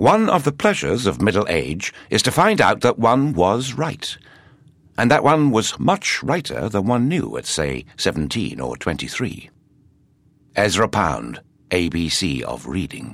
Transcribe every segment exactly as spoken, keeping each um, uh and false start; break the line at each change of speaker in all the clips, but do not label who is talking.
One of the pleasures of middle age is to find out that one was right, and that one was much righter than one knew at, say, seventeen or twenty-three. Ezra Pound, A B C of Reading.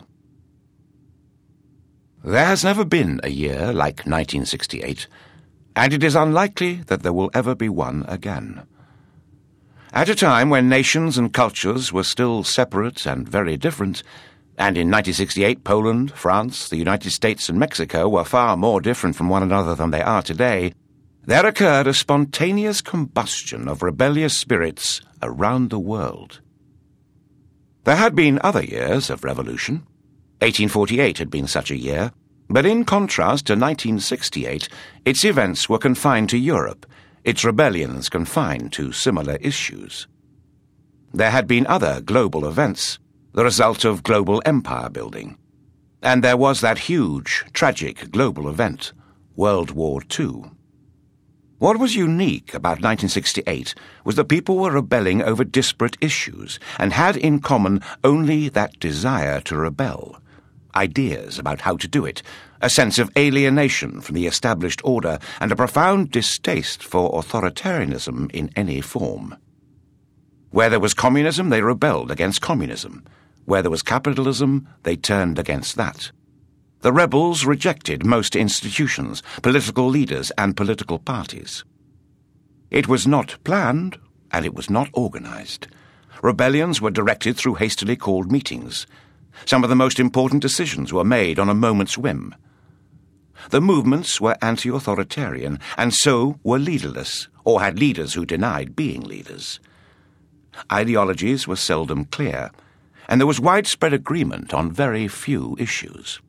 There has never been a year like nineteen sixty-eight, and it is unlikely that there will ever be one again. At a time when nations and cultures were still separate and very different, and in nineteen sixty-eight Poland, France, the United States and Mexico were far more different from one another than they are today, there occurred a spontaneous combustion of rebellious spirits around the world. There had been other years of revolution. eighteen forty-eight had been such a year, but in contrast to nineteen sixty-eight, its events were confined to Europe, its rebellions confined to similar issues. There had been other global events, the result of global empire building. And there was that huge, tragic global event, World War Two. What was unique about nineteen sixty-eight was that people were rebelling over disparate issues and had in common only that desire to rebel, ideas about how to do it, a sense of alienation from the established order, and a profound distaste for authoritarianism in any form. Where there was communism, they rebelled against communism. Where there was capitalism, they turned against that. The rebels rejected most institutions, political leaders, and political parties. It was not planned, and it was not organized. Rebellions were directed through hastily called meetings. Some of the most important decisions were made on a moment's whim. The movements were anti-authoritarian, and so were leaderless, or had leaders who denied being leaders. Ideologies were seldom clear, and there was widespread agreement on very few issues.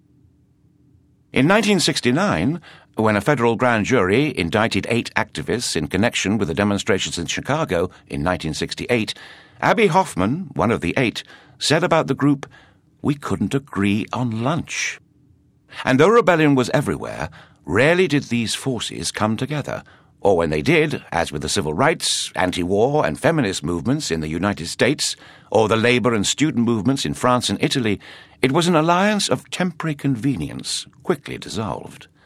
In nineteen sixty-nine, when a federal grand jury indicted eight activists in connection with the demonstrations in Chicago in nineteen sixty-eight, Abbie Hoffman, one of the eight, said about the group, "We couldn't agree on lunch." And though rebellion was everywhere, rarely did these forces come together, or when they did, as with the civil rights, anti-war and feminist movements in the United States, or the labor and student movements in France and Italy, it was an alliance of temporary convenience, quickly dissolved.